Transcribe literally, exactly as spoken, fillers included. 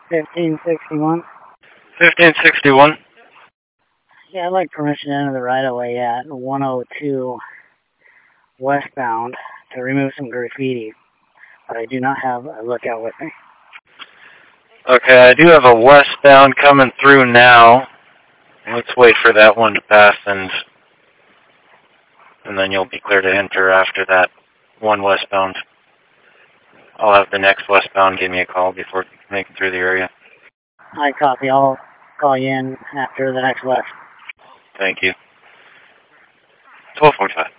fifteen sixty-one. fifteen sixty-one. Yeah, I'd like permission to enter the right-of-way at one oh two westbound to remove some graffiti, but I do not have a lookout with me. Okay, I do have a westbound coming through now. Let's wait for that one to pass, and and then you'll be clear to enter after that one westbound. I'll have the next westbound give me a call before making through the area. I copy. I'll call you in after the next west. Thank you. twelve forty-five.